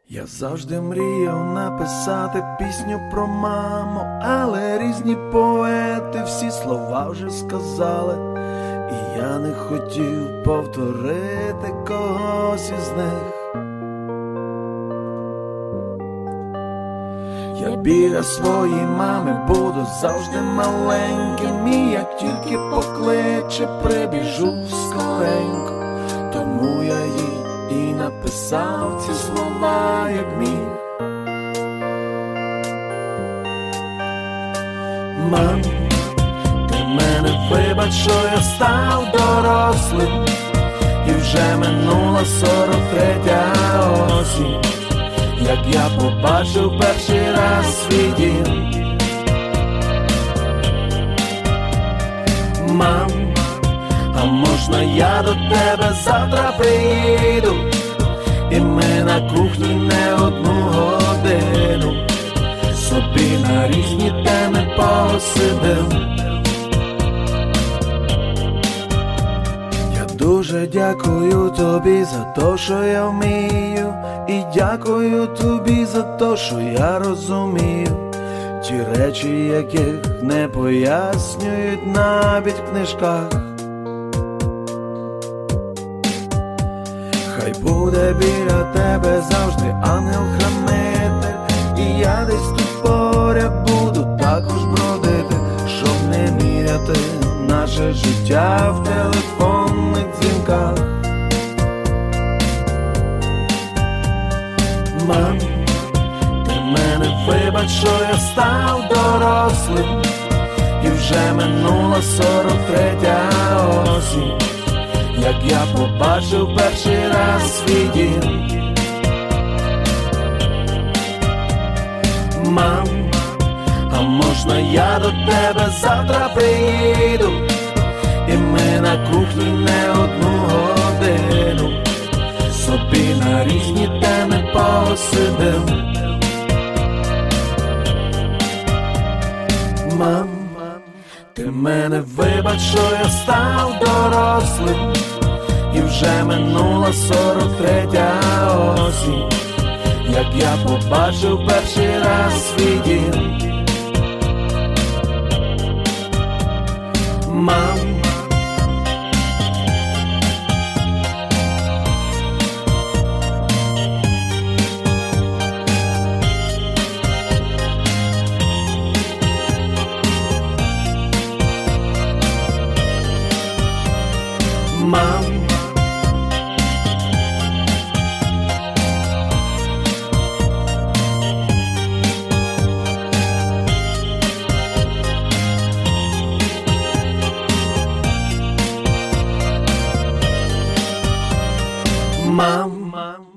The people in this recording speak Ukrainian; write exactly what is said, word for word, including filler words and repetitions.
Я завжди мріяв написати пісню про маму, але різні поети всі слова вже сказали, і я не хотів повторити когось із них. Я біля своїй мами буду завжди маленьким, і як тільки покличе, прибіжу скоренько. Тому я їй і написав ці слова, як міг. Мам, ти мене вибач, що я став дорослим, і вже минула сорок третя осінь, як я побачив перший раз свій дім. Мам, а можна я до тебе завтра приїду, і ми на кухні не одну годину собі на різні теми посидим. Я дуже дякую тобі за те, що я вмію, і дякую тобі за те, що я розумію ті речі, яких не пояснюють навіть в книжках. Хай буде біля тебе завжди ангел-хранитель, і я десь тут поряд буду також бродити, щоб не міряти наше життя в телефонних дзвінках. Мам, ти мене вибач, що я став дорослим, і вже минула сорок третя осінь, як я побачив перший раз свій дім. Мам, а можна я до тебе завтра приїду, і ми на кухні не одну годину собі на різні теми посидим. Мам, ти мене вибач, що я став дорослим, і вже минула сорок третя осінь, як я побачив перший раз свій дім. Мам, Мам, Мам, Мам.